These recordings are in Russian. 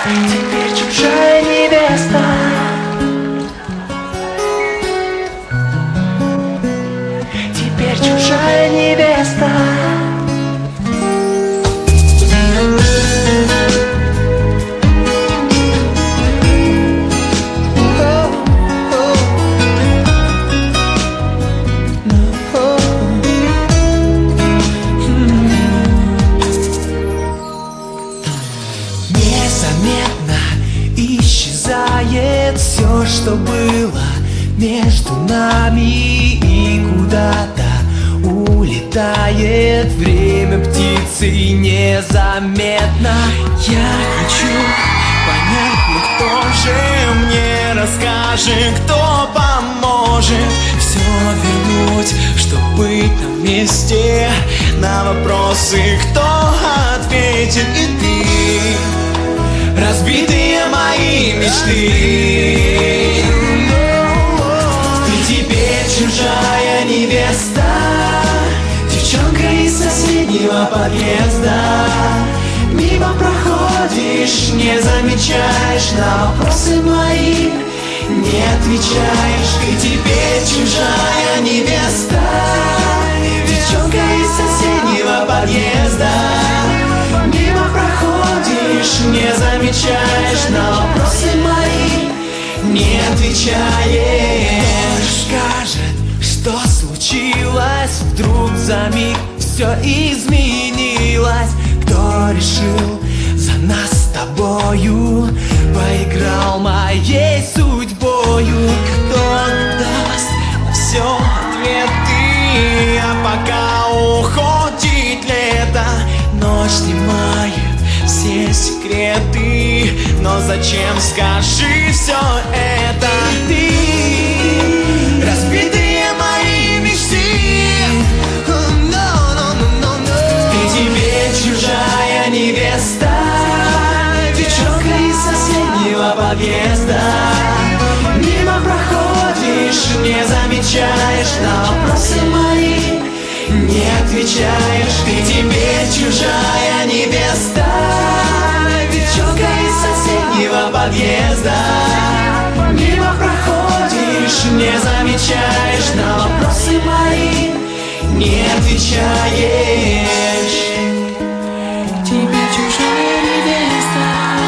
теперь чужая невеста. Теперь чужая невеста. Незаметно исчезает все, что было между нами, и куда-то улетает время птицей незаметно. Я хочу понять, ну кто же мне расскажет, кто поможет все вернуть, чтоб быть на месте. На вопросы кто ответит, и ты, разбитые мои мечты. Ты теперь чужая невеста, девчонка из соседнего подъезда. Мимо проходишь, не замечаешь, на вопросы мои не отвечаешь. Ты теперь чужая невеста, девчонка из соседнего подъезда. Мимо проходишь, не замечаешь, на вопросы мои не отвечаешь. Скажет, что случилось, вдруг за миг все изменилось. Кто решил за нас с тобою, поиграл моей судьбою? Кто даст на все ответы, а пока уходит лето, ночь снимает все секреты. Но зачем, скажи, все это? Ты, разбитые мои мечты. Ты теперь чужая невеста, девчонка из соседнего подъезда. Мимо проходишь, не замечаешь, на вопросы мои не отвечаешь. Ты теперь чужая невеста, девчонка из соседнего подъезда. Мимо проходишь, не замечаешь, на вопросы мои не отвечаешь. Тебе чужая невеста.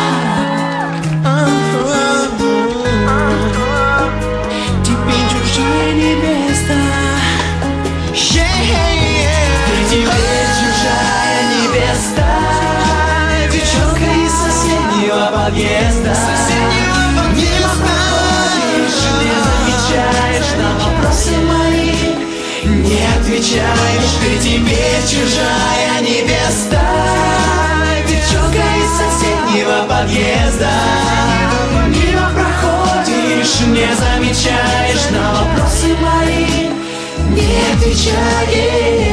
Тебе чужая невеста. Ты теперь чужая невеста, девчонка из соседнего подъезда. Мимо проходишь, не замечаешь, на вопросы мои не отвечаешь. Ты теперь чужая невеста, девчонка из соседнего подъезда. Мимо проходишь, не замечаешь, на вопросы мои не отвечаешь.